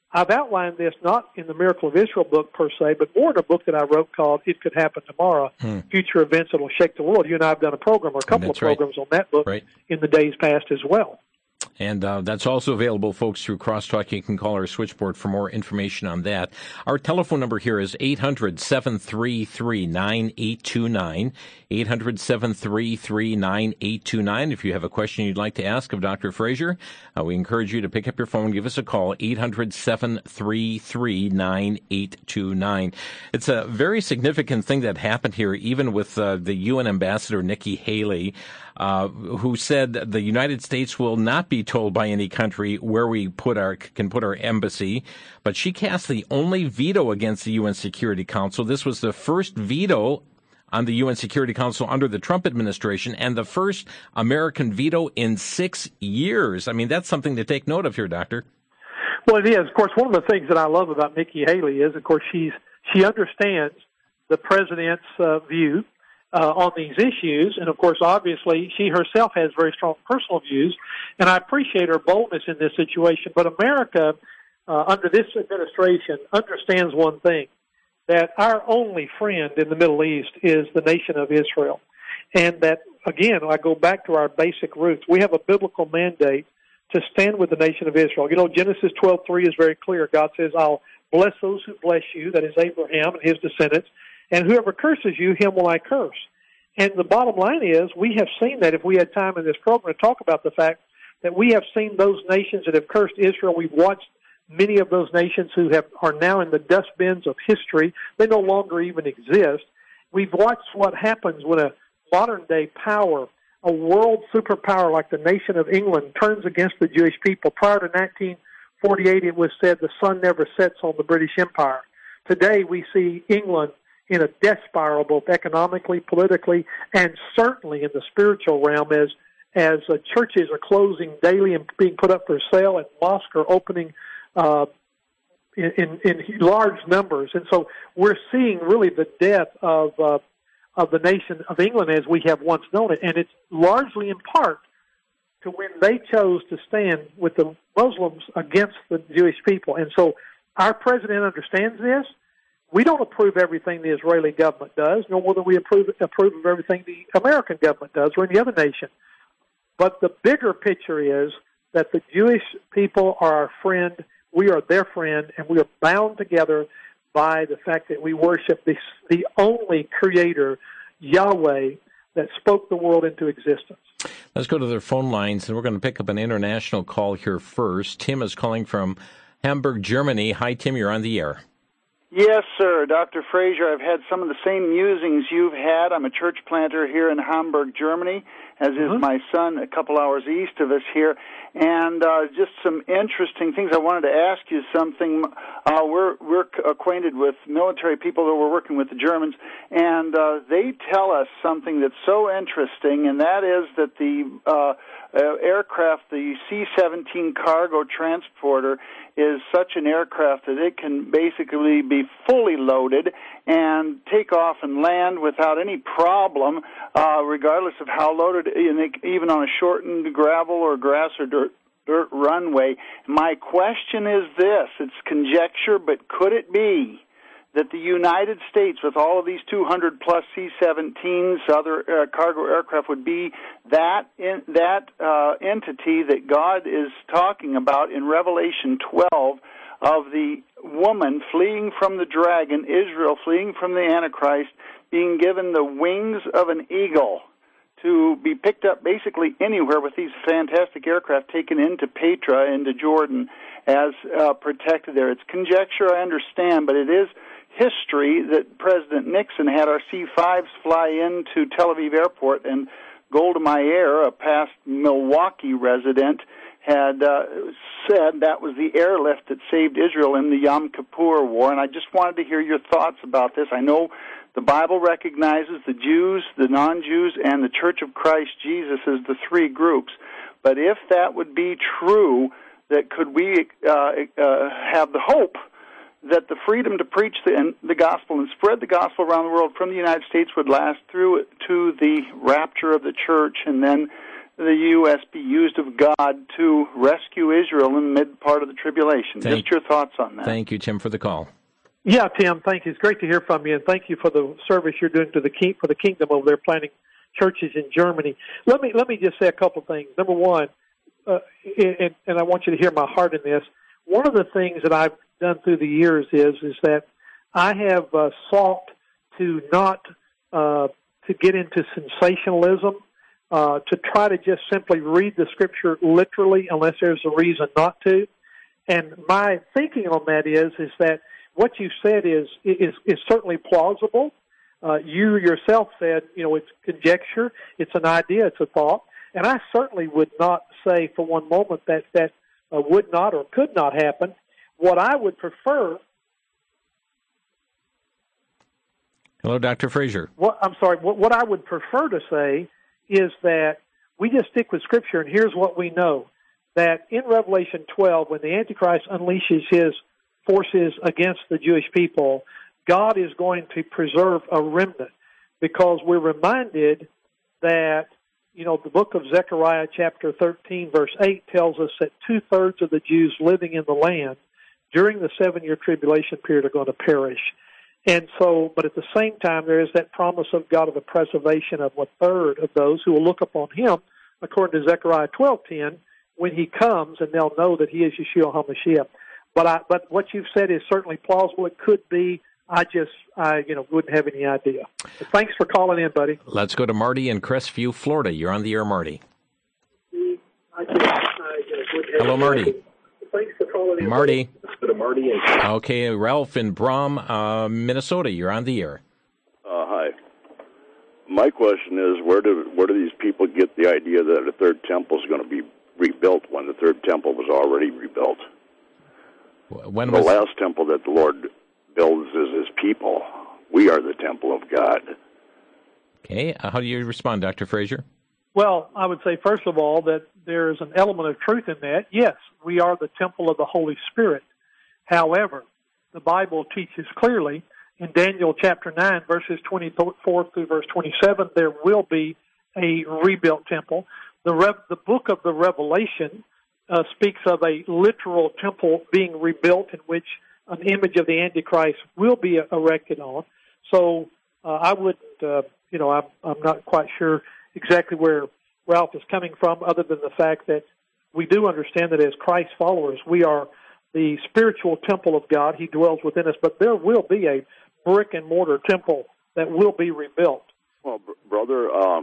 I've outlined this not in the Miracle of Israel book per se, but more in a book that I wrote called It Could Happen Tomorrow, hmm. Future Events That Will Shake the World. You and I have done a program or a couple that's of programs right. on that book right. in the days past as well. And uh, that's also available, folks, through Crosstalk. You can call our switchboard for more information on that. Our telephone number here is eight hundred, seven three three, nine eight two nine, eight hundred, seven three three, nine eight two nine. If you have a question you'd like to ask of Doctor Frazier, uh, we encourage you to pick up your phone, give us a call, eight hundred, seven three three, nine eight two nine. It's a very significant thing that happened here, even with uh, the U N Ambassador Nikki Haley, Uh, who said the United States will not be told by any country where we put our can put our embassy, but she cast the only veto against the U N Security Council. This was the first veto on the U N Security Council under the Trump administration, and the first American veto in six years. I mean, that's something to take note of here, Doctor. Well, it is. Of course, one of the things that I love about Nikki Haley is, of course, she's she understands the president's uh, view Uh, on these issues, and of course, obviously, she herself has very strong personal views, and I appreciate her boldness in this situation. But America, uh, under this administration, understands one thing, that our only friend in the Middle East is the nation of Israel, and that, again, I go back to our basic roots. We have a biblical mandate to stand with the nation of Israel. You know, Genesis twelve three is very clear. God says, I'll bless those who bless you, that is Abraham and his descendants, and whoever curses you, him will I curse. And the bottom line is, we have seen that, if we had time in this program to talk about the fact that we have seen those nations that have cursed Israel. We've watched many of those nations who have are now in the dustbins of history. They no longer even exist. We've watched what happens when a modern-day power, a world superpower like the nation of England, turns against the Jewish people. Prior to nineteen forty-eight, it was said the sun never sets on the British Empire. Today, we see England in a death spiral, both economically, politically, and certainly in the spiritual realm, as as uh, churches are closing daily and being put up for sale, and mosques are opening uh, in, in, in large numbers. And so we're seeing really the death of uh, of the nation of England as we have once known it, and it's largely in part to when they chose to stand with the Muslims against the Jewish people. And so our president understands this. We don't approve everything the Israeli government does, nor will we approve, approve of everything the American government does or any other nation. But the bigger picture is that the Jewish people are our friend, we are their friend, and we are bound together by the fact that we worship the, the only creator, Yahweh, that spoke the world into existence. Let's go to their phone lines, and we're going to pick up an international call here first. Tim is calling from Hamburg, Germany. Hi, Tim, you're on the air. Yes, sir. Doctor Frazier, I've had some of the same musings you've had. I'm a church planter here in Hamburg, Germany, as mm-hmm. is my son a couple hours east of us here. And uh, just some interesting things. I wanted to ask you something. Uh, we're we're acquainted with military people that were working with the Germans, and uh, they tell us something that's so interesting, and that is that the uh, uh, aircraft, the C seventeen cargo transporter, is such an aircraft that it can basically be fully loaded and take off and land without any problem, uh, regardless of how loaded, even on a shortened gravel or grass or dirt, dirt runway. My question is this, it's conjecture, but could it be that the United States, with all of these two hundred plus C seventeens, other uh, cargo aircraft, would be that in, that uh, entity that God is talking about in Revelation twelve of the woman fleeing from the dragon, Israel fleeing from the Antichrist, being given the wings of an eagle to be picked up basically anywhere with these fantastic aircraft taken into Petra, into Jordan, as uh, protected there. It's conjecture, I understand, but it is history that President Nixon had our C fives fly into Tel Aviv Airport, and Golda Meir, a past Milwaukee resident, had uh, said that was the airlift that saved Israel in the Yom Kippur War, and I just wanted to hear your thoughts about this. I know the Bible recognizes the Jews, the non-Jews, and the Church of Christ Jesus as the three groups, but if that would be true, that could we uh, uh, have the hope that the freedom to preach the, the gospel and spread the gospel around the world from the United States would last through to the rapture of the church, and then the U S be used of God to rescue Israel in the mid part of the tribulation? Thank, Just your thoughts on that. Thank you, Tim, for the call. Yeah, Tim, thank you. It's great to hear from you, and thank you for the service you're doing to the king, for the kingdom over there, planting churches in Germany. Let me let me just say a couple of things. Number one, uh, and, and I want you to hear my heart in this. One of the things that I've done through the years is is that I have uh, sought to not uh, to get into sensationalism. Uh, to try to just simply read the Scripture literally unless there's a reason not to. And my thinking on that is is that what you said is is, is certainly plausible. Uh, you yourself said, you know, it's conjecture, it's an idea, it's a thought. And I certainly would not say for one moment that that uh, would not or could not happen. What I would prefer... Hello, Doctor Frazier. What, I'm sorry, what, what I would prefer to say is that we just stick with Scripture, and here's what we know, that in Revelation twelve, when the Antichrist unleashes his forces against the Jewish people, God is going to preserve a remnant, because we're reminded that, you know, the book of Zechariah chapter thirteen, verse eight tells us that two-thirds of the Jews living in the land during the seven-year tribulation period are going to perish. And so, but at the same time, there is that promise of God of the preservation of a third of those who will look upon him, according to Zechariah twelve ten, when he comes, and they'll know that he is Yeshua HaMashiach. But I, but what you've said is certainly plausible. It could be. I just, I, you know, wouldn't have any idea. But thanks for calling in, buddy. Let's go to Marty in Crestview, Florida. You're on the air, Marty. I just, I just wouldn't have Hello, Marty. any idea. Thanks for calling in, Marty. buddy. Let's go to Marty. Okay, Ralph in Brom, uh, Minnesota. You're on the air. Uh, hi. My question is, where do where do these people get the idea that a third temple is going to be rebuilt when the third temple was already rebuilt? When the was... last temple that the Lord builds is his people. We are the temple of God. Okay, uh, how do you respond, Doctor Frazier? Well, I would say, first of all, that there is an element of truth in that. Yes, we are the temple of the Holy Spirit. However, the Bible teaches clearly in Daniel chapter nine, verses twenty-four through verse twenty-seven, there will be a rebuilt temple. The, Rev- the book of the Revelation uh, speaks of a literal temple being rebuilt in which an image of the Antichrist will be erected on. So uh, I would, uh, you know, I'm, I'm not quite sure exactly where Ralph is coming from, other than the fact that we do understand that as Christ followers, we are the spiritual temple of God. He dwells within us, but there will be a brick-and-mortar temple that will be rebuilt. Well, br- brother, uh,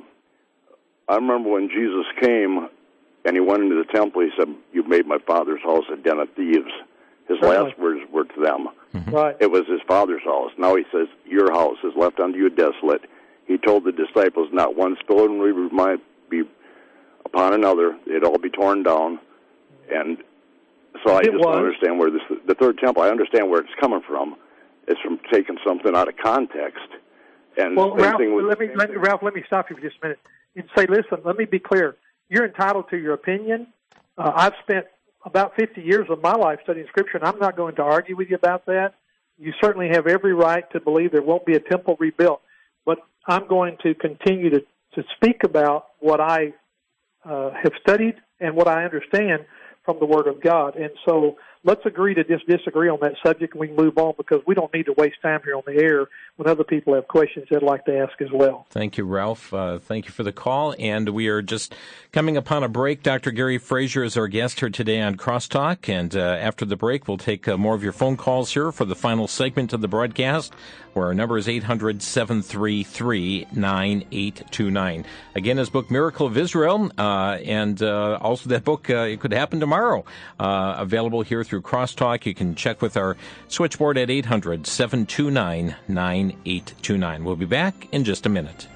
I remember when Jesus came and he went into the temple, he said, "You've made my Father's house a den of thieves." His Certainly. last words were to them. Mm-hmm. Right. It was his Father's house. Now he says, "Your house is left unto you desolate." He told the disciples, "Not one stone will be upon another; it'd all be torn down." And so I It just was. don't understand where this, the third temple. I understand where it's coming from. It's from taking something out of context. And Well, same Ralph, thing with, let me, let me, Ralph, let me stop you for just a minute and say, listen, let me be clear. You're entitled to your opinion. Uh, I've spent about fifty years of my life studying Scripture, and I'm not going to argue with you about that. You certainly have every right to believe there won't be a temple rebuilt. But I'm going to continue to, to speak about what I uh, have studied and what I understand from the Word of God. And so let's agree to just disagree on that subject, and we can move on, because we don't need to waste time here on the air when other people have questions they'd like to ask as well. Thank you, Ralph. Uh, thank you for the call. And we are just coming upon a break. Doctor Gary Frazier is our guest here today on Crosstalk. And uh, after the break, we'll take uh, more of your phone calls here for the final segment of the broadcast, where our number is eight hundred, seven three three, nine eight two nine. Again, his book, Miracle of Israel, uh, and uh, also that book, uh, It Could Happen Tomorrow, uh, available here through Crosstalk. You can check with our switchboard at eight hundred, seven two nine, nine eight two nine. We'll be back in just a minute.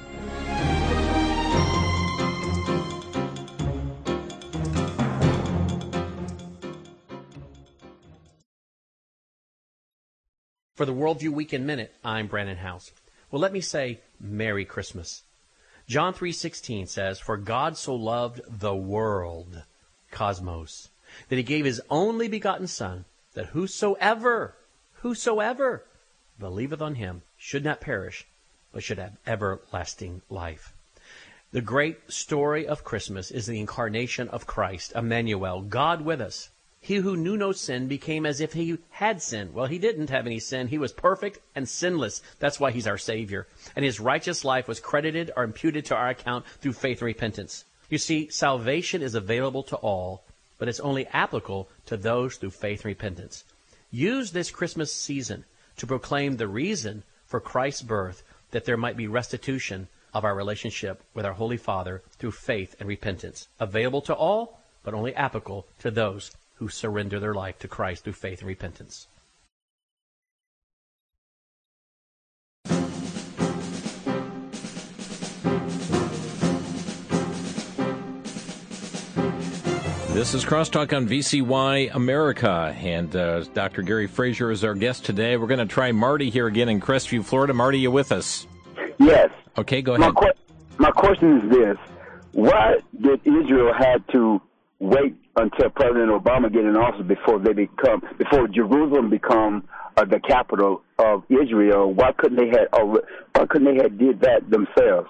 For the Worldview Weekend Minute, I'm Brandon House. Well, let me say Merry Christmas. John three sixteen says, "For God so loved the world," cosmos, "that he gave his only begotten Son, that whosoever, whosoever believeth on him should not perish, but should have everlasting life." The great story of Christmas is the incarnation of Christ, Emmanuel, God with us. He who knew no sin became as if he had sinned. Well, he didn't have any sin. He was perfect and sinless. That's why he's our Savior. And his righteous life was credited or imputed to our account through faith and repentance. You see, salvation is available to all, but it's only applicable to those through faith and repentance. Use this Christmas season to proclaim the reason for Christ's birth, that there might be restitution of our relationship with our Holy Father through faith and repentance. Available to all, but only applicable to those who surrender their life to Christ through faith and repentance. This is Crosstalk on V C Y America, and uh, Doctor Gary Frazier is our guest today. We're going to try Marty here again in Crestview, Florida. Marty, you with us? Yes. Okay, go my ahead. Qu- my question is this. Why did Israel have to wait until President Obama get in office before they become, before Jerusalem become uh, the capital of Israel? Why couldn't they have, uh, why couldn't they have did that themselves?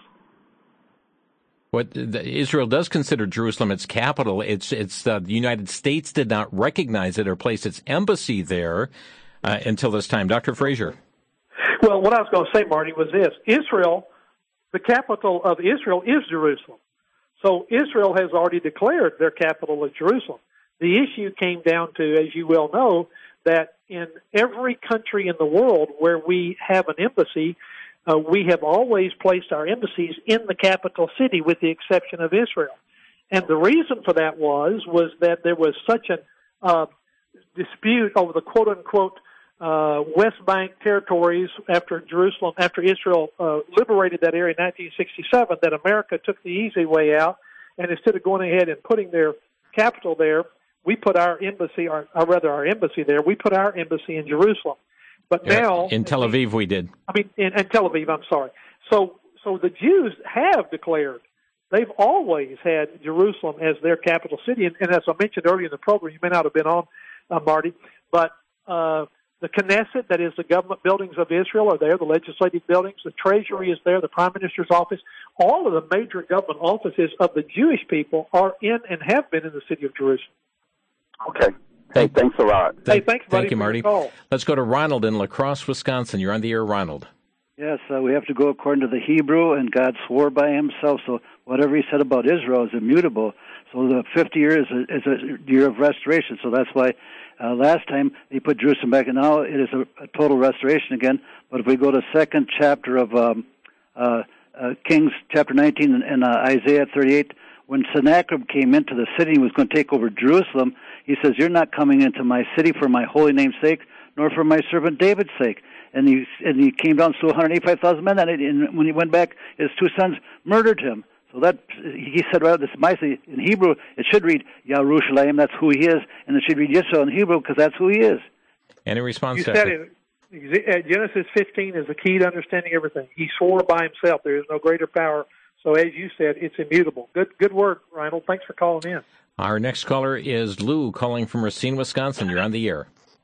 What the, Israel does consider Jerusalem its capital. It's it's uh, the United States did not recognize it or place its embassy there uh, until this time. Doctor Frazier. Well, what I was going to say, Marty, was this. Israel, the capital of Israel is Jerusalem. So Israel has already declared their capital is Jerusalem. The issue came down to, as you well know, that in every country in the world where we have an embassy, uh, we have always placed our embassies in the capital city with the exception of Israel. And the reason for that was, was that there was such a uh, dispute over the quote-unquote Uh, West Bank territories after Jerusalem, after Israel uh, liberated that area in nineteen sixty-seven, that America took the easy way out, and instead of going ahead and putting their capital there, we put our embassy, or, or rather our embassy there, we put our embassy in Jerusalem. But yeah, now... In Tel Aviv we did. I mean, in, in Tel Aviv, I'm sorry. So, so the Jews have declared, they've always had Jerusalem as their capital city, and, and as I mentioned earlier in the program, you may not have been on, uh, Marty, but... Uh, The Knesset, that is the government buildings of Israel, are there. The legislative buildings, the Treasury is there, the Prime Minister's office. All of the major government offices of the Jewish people are in and have been in the city of Jerusalem. Okay. Hey, thanks a lot. Hey, thanks, buddy, Thank you, for Marty. your call. Let's go to Ronald in La Crosse, Wisconsin. You're on the air, Ronald. Yes, uh, we have to go according to the Hebrew, and God swore by himself, so whatever he said about Israel is immutable. So the fifty years is a, is a year of restoration, so that's why uh, last time they put Jerusalem back, and now it is a, a total restoration again. But if we go to second chapter of um, uh, uh, Kings, chapter nineteen, and, and uh, Isaiah thirty-eight, when Sennacherib came into the city and was going to take over Jerusalem, he says, "You're not coming into my city for my holy name's sake, nor for my servant David's sake." And he and he came down to one hundred eighty-five thousand men, and when he went back, his two sons murdered him. So that he said, well, this in Hebrew it should read Yerushalayim, that's who he is, and it should read Yisrael in Hebrew because that's who he is. Any response? You said it. Genesis fifteen is the key to understanding everything. He swore by himself. There is no greater power. So as you said, it's immutable. Good, good word, Reinhold. Thanks for calling in. Our next caller is Lou, calling from Racine, Wisconsin. You're on the air.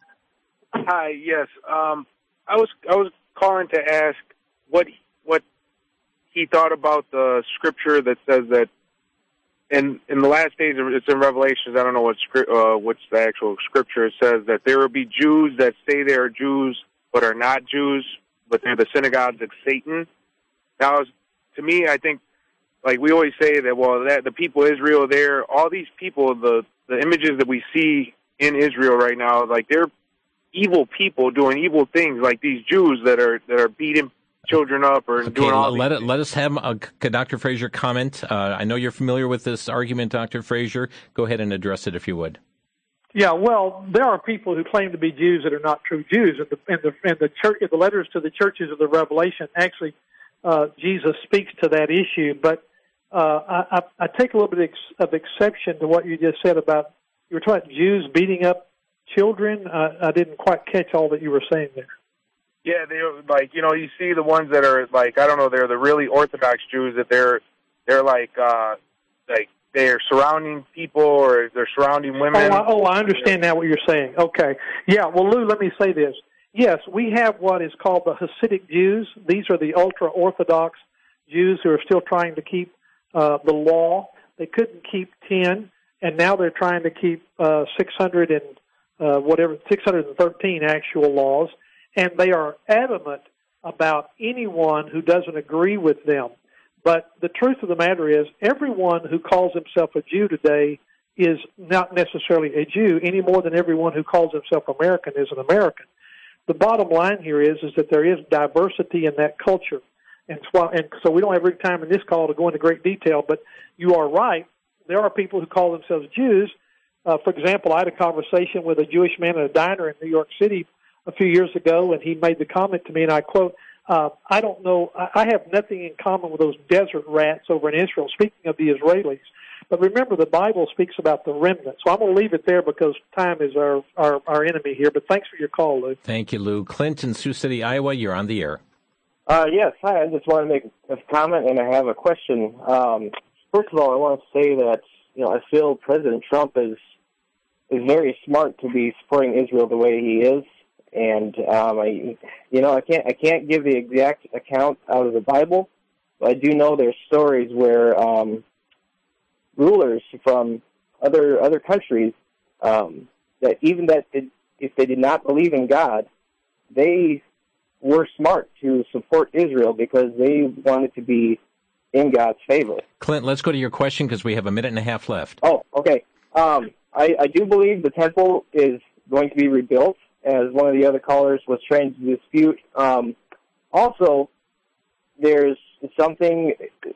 Hi. Yes. Um, I was I was calling to ask what what. he thought about the scripture that says that in in the last days, it's in Revelations, I don't know what uh, what's the actual scripture, it says that there will be Jews that say they are Jews but are not Jews, but they're the synagogues of Satan. Now, to me, I think, like we always say that, well, that the people of Israel, they're, all these people, the, the images that we see in Israel right now, like they're evil people doing evil things, like these Jews that are that are beating children up or okay, doing all let these it, let us have uh, Doctor Frazier comment. Uh, I know you're familiar with this argument, Doctor Frazier. Go ahead and address it if you would. Yeah, well, there are people who claim to be Jews that are not true Jews, and the and the, and the church, the letters to the churches of the Revelation actually, uh, Jesus speaks to that issue. But uh, I, I, I take a little bit of exception to what you just said about you were talking about Jews beating up children. Uh, I didn't quite catch all that you were saying there. Yeah, they like you know you see the ones that are like I don't know they're the really Orthodox Jews that they're they're like uh, like they're surrounding people or they're surrounding women. Oh, I, oh, I understand now what you're saying. Okay, yeah. Well, Lou, let me say this. Yes, we have what is called the Hasidic Jews. These are the ultra Orthodox Jews who are still trying to keep uh, the law. They couldn't keep ten, and now they're trying to keep uh, six hundred and uh, whatever six hundred thirteen actual laws, and they are adamant about anyone who doesn't agree with them. But the truth of the matter is, everyone who calls himself a Jew today is not necessarily a Jew any more than everyone who calls himself American is an American. The bottom line here is is that there is diversity in that culture. And so, and so we don't have every time in this call to go into great detail, but you are right. There are people who call themselves Jews. Uh, for example, I had a conversation with a Jewish man at a diner in New York City a few years ago, and he made the comment to me, and I quote, uh, I don't know, I have nothing in common with those desert rats over in Israel, speaking of the Israelis. But remember, the Bible speaks about the remnant. So I'm going to leave it there because time is our, our, our enemy here. But thanks for your call, Lou. Thank you, Lou. Clint in Sioux City, Iowa, you're on the air. Uh, yes, hi. I just want to make a comment, and I have a question. Um, first of all, I want to say that, you know, I feel President Trump is is very smart to be supporting Israel the way he is. And, um, I, you know, I can't I can't give the exact account out of the Bible, but I do know there's stories where um, rulers from other other countries um, that even that did, if they did not believe in God, they were smart to support Israel because they wanted to be in God's favor. Clint, let's go to your question because we have a minute and a half left. Oh, okay. Um, I, I do believe the temple is going to be rebuilt, as one of the other callers was trying to dispute. Um, also, there's something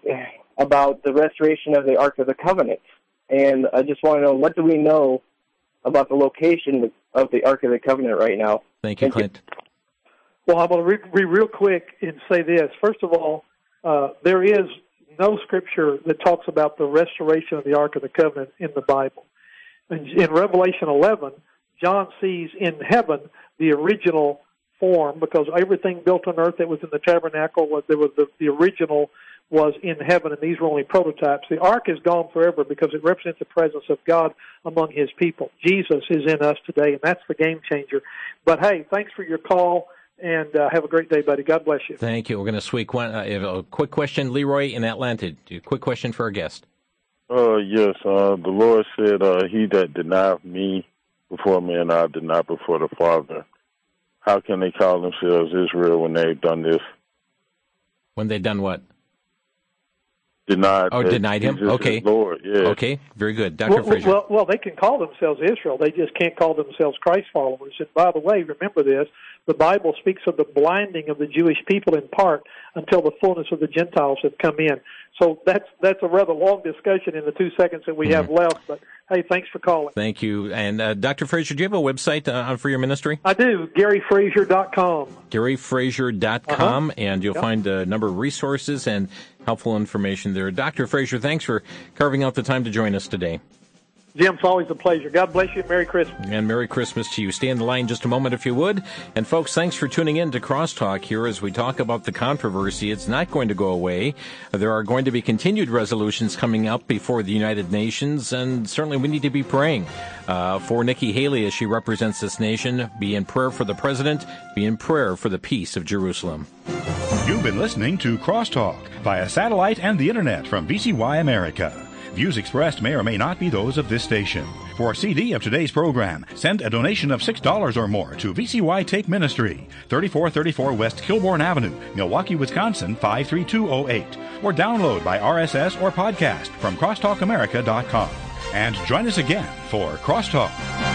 about the restoration of the Ark of the Covenant, and I just want to know, what do we know about the location of the Ark of the Covenant right now? Thank you, Thank Clint. You. Well, I'm going to be real quick and say this. First of all, uh, there is no scripture that talks about the restoration of the Ark of the Covenant in the Bible. In, in Revelation eleven, John sees in heaven the original form, because everything built on earth that was in the tabernacle, was there was the, the original was in heaven, and these were only prototypes. The Ark is gone forever because it represents the presence of God among his people. Jesus is in us today, and that's the game changer. But, hey, thanks for your call. And uh, have a great day, buddy. God bless you. Thank you. We're going to sweep one. Uh, a quick question, Leroy in Atlanta. A quick question for our guest. Uh, yes. Uh, the Lord said, uh, he that denieth me before men, I deny before the Father. How can they call themselves Israel when they've done this? When they've done what? Denied. Oh, denied him? Okay. Lord, yeah. Okay, very good. Doctor Well, Frazier. well, well, they can call themselves Israel. They just can't call themselves Christ followers. And by the way, remember this, the Bible speaks of the blinding of the Jewish people in part until the fullness of the Gentiles have come in. So that's that's a rather long discussion in the two seconds that we mm-hmm. have left. But, hey, thanks for calling. Thank you. And, uh, Doctor Frazier, do you have a website uh, for your ministry? I do, Gary Frazier dot com. Gary Frazier dot com, uh-huh. and you'll yep. find a number of resources and helpful information there. Doctor Frazier, thanks for carving out the time to join us today. Jim, it's always a pleasure. God bless you. Merry Christmas. And Merry Christmas to you. Stay in the line just a moment if you would. And folks, thanks for tuning in to Crosstalk here as we talk about the controversy. It's not going to go away. There are going to be continued resolutions coming up before the United Nations, and certainly we need to be praying uh, for Nikki Haley as she represents this nation. Be in prayer for the president. Be in prayer for the peace of Jerusalem. You've been listening to Crosstalk via satellite and the internet from V C Y America. Views expressed may or may not be those of this station. For a C D of today's program, send a donation of six dollars or more to V C Y Take Ministry, thirty-four thirty-four West Kilbourne Avenue, Milwaukee, Wisconsin, five three two zero eight. Or download by R S S or podcast from crosstalk america dot com. And join us again for Crosstalk.